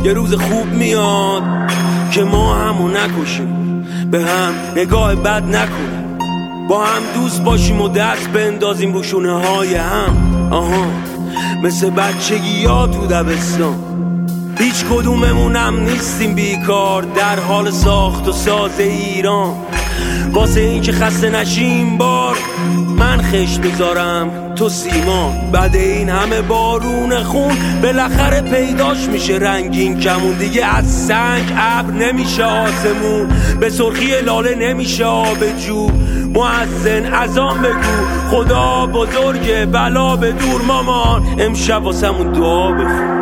یه روز خوب میاد که ما همو نکشیم، به هم نگاه بد نکنیم، با هم دوست باشیم و دست بندازیم رو شونه های هم. مثل بچگی ها تو دبستان، هیچ کدوممونم نیستیم بیکار در حال ساخت و ساز ایران. واسه این که خسته نشیم بار من خشت بذارم تو سیمان. بعد این همه بارون خون بالاخره پیداش میشه رنگین کمون. دیگه از سنگ ابر نمیشه آسمون، به سرخی لاله نمیشه آب جو. مؤذن اذان بگو خدا بزرگه بلا به دور مامان، امشب واسمون دعا بخون.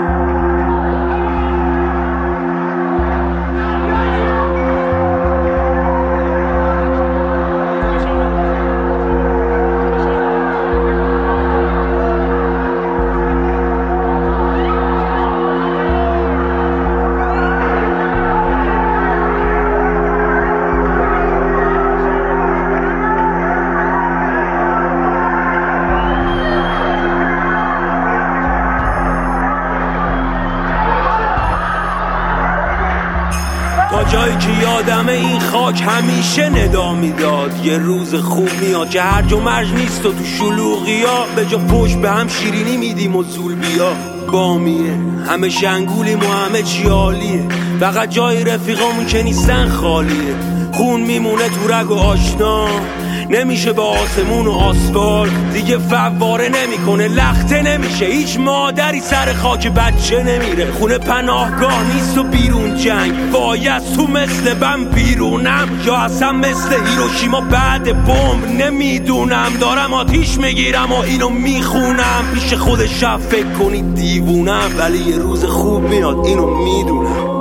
تا جایی که یادم این خاک همیشه ندا میداد، یه روز خوب میاد که هرج و مرج نیست و تو شلوغیا به جا پشت به هم شیرینی میدیم و زول بیا. بامیه همه شنگولیم و همه چی عالیه، فقط جای رفیقامون که نیستن خالیه. خون میمونه تو رگ و آشنا، نمیشه با آسمون و آسفالت دیگه فواره نمیکنه، لخته نمیشه. هیچ مادری سر خاک بچه نمیره، خونه پناهگاه نیست و بیرون جنگ. وای از تو مثل بم بیرونم یا اصلا مثل هیروشیما بعد بمب نمیدونم. دارم آتیش میگیرم و اینو میخونم، پیش خود شب فکر کنید دیوونم، ولی یه روز خوب میاد اینو میدونم.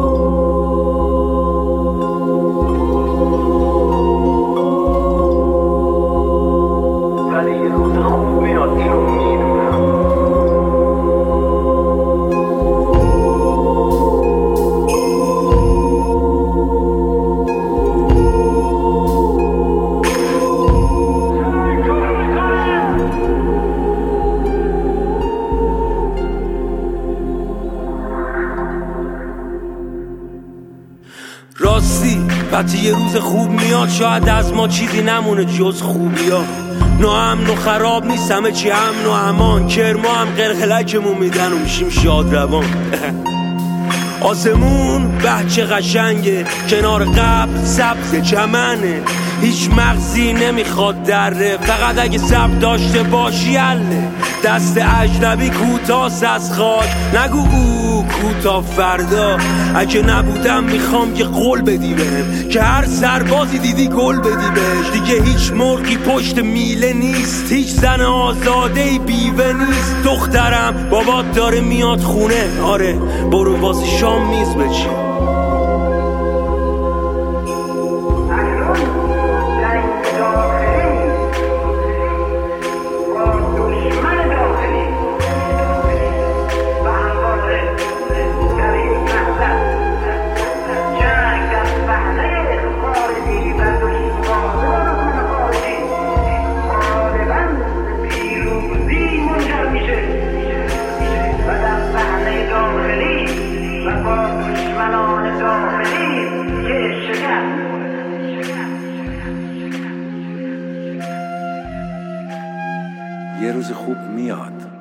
راستی وقتی یه روز خوب میاد شاید از ما چیزی نمونه جز خوبیا. ناامن و خراب نیست، همه چی امن و امان. کرما هم قلقلکمون میدن و میشیم شاد روان. آسمون بچه قشنگه، کنار قبل سبز چمنه، هیچ مغزی نمیخواد دره، فقط اگه صبر داشته باشی حله. دست اجنبی کوتاست از خاک، نگو او کوتا فردا. اگه نبودم میخوام یه قول بدی بهم، که هر سربازی دیدی گل بدی بهش. دیگه هیچ مرغی پشت میله نیست، هیچ زن آزادهی بیوه نیست. دخترم بابات داره میاد خونه، آره برو واسه شام میز بچین. یه روز خوب میاد.